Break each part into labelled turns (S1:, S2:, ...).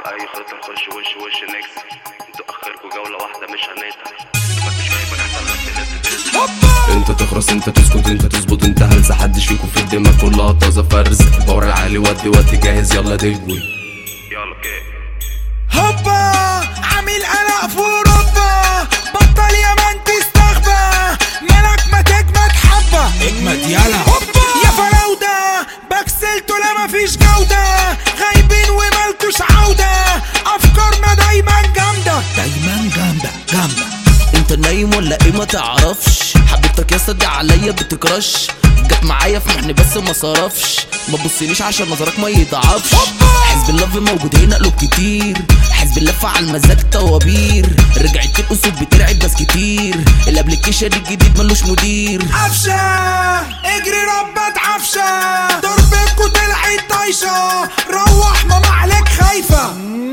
S1: اي خطة نخش وش نكسب. انتوا اخركوا جولة واحدة مش هنتعب. مفيش فايبك احسن انت تخرس انت تسكت انت تظبط انت هلسة. حدش فيكم في الدماغ كلها طازة فرز. الباور العالي ودي جاهز يلا دغوي يلا كده.
S2: هوبا عامل قلق في اوروبا. بطل يا مان تستخبى. مالك ما تجمد حبة اجمد يلا. هوبا يا فراودة بكسلتوا لا مفيش جودة. غايبين ومالكوش عودة. افكارنا دايما جامدة جامدة.
S3: انت نايم ولا ايه ما تعرفش. حبيبتك يا صدق عليا بتكرش. جت معايا في محن بس ما صرفش. ما تبصليش عشان نظرك ما يضعفش. حزب اللف موجود هنا قلوب كتير. حزب اللف على المزاج طوابير. رجعت الاسود بترعب ناس كتير. الابليكيشن الجديد ملوش مدير.
S2: عفشة اجري ربات عفشة. ضربكوا طلعت طايشة. روح ماما عليك خايفة.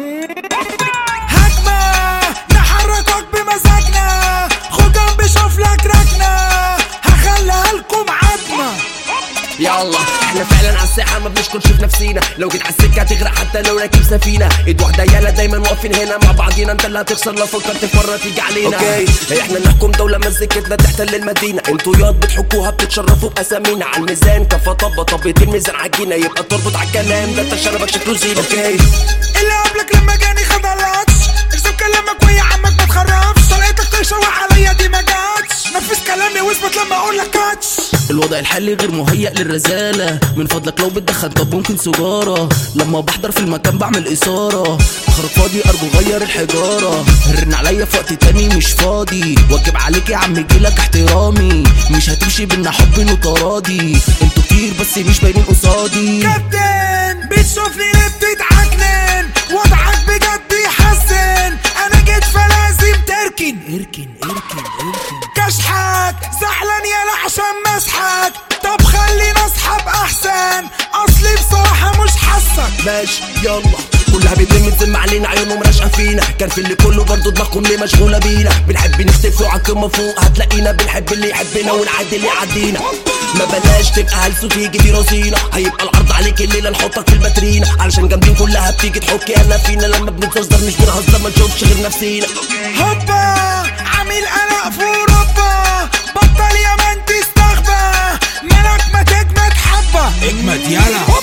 S2: هجمة نحركك بمزاجنا. خد جنبي شوف لك ركنة. هخليها لكم عدمة.
S3: يلا احنا فعلا على الساحه ما بنشكرش في نفسينا. لو جيت على السكه هتغرق حتى لو راكب سفينه. ايد واحده يالا دايما واقفين هنا مع بعضينا. انت اللي هتخسر لو فكرت مره تيجي علينا. اوكي احنا نحكم دوله مزيكتنا تحتل المدينه. انتوا ياض بتحكوها بتتشرفوا باسامينا. على الميزان كفه طبيت الميزان عجينه. يبقى تربط على الكلام ده انت شنبك شكله زينه. اوكي
S2: اللي قبلك لما جاني خد اللاتش. اكتب كلامك ويا عمك ما تخرفش. طريقتك تشوح عليا دي ما جاتش. نفذ كلامي واثبت لما اقول لك كاتش.
S3: الوضع الحالي غير مهيأ للرزالة. من فضلك لو بتدخن طب ممكن سجارة. لما بحضر في المكان بعمل إثارة. اخرج فاضي ارجو غير الحجارة. رن عليا في وقت تاني مش فاضي. واجب عليك يا عم جيلك احترامي. مش هتمشي بينا حب وتراضي. انتوا كتير بس مش باينين قصادي.
S2: كابتن بتشوفني ليه بتتعكنن. وضعك بجد يحسن. انا جيت فلازم تركن. اركن كشحك زعلان يالا عشان مسحك. طب خلينا اصحاب احسن. اصلي بصراحة مش حاسك.
S3: ماشي يلا كلها بتلم علينا. عيونهم راشقه فينا. كان في اللي كله برضه دماغهم ليه مشغوله بينا. بنحب نختفي وعالقمه فوق هتلاقينا. بنحب اللي يحبنا ونعدي اللي يعدينا. ما بلاش تبقى هلس وتيجي دي رصينا. هيبقى العرض عليك الليله نحطك في الباترينا. علشان جامدين كلها بتيجي تحكي انا فينا. لما بنتصدر مش بنهزر ما نشوفش غير نفسينا.
S2: هوبا عامل قلق في اوروبا. بطل يا مان تستخبى. مالك ما تجمد حبة اجمد يلا.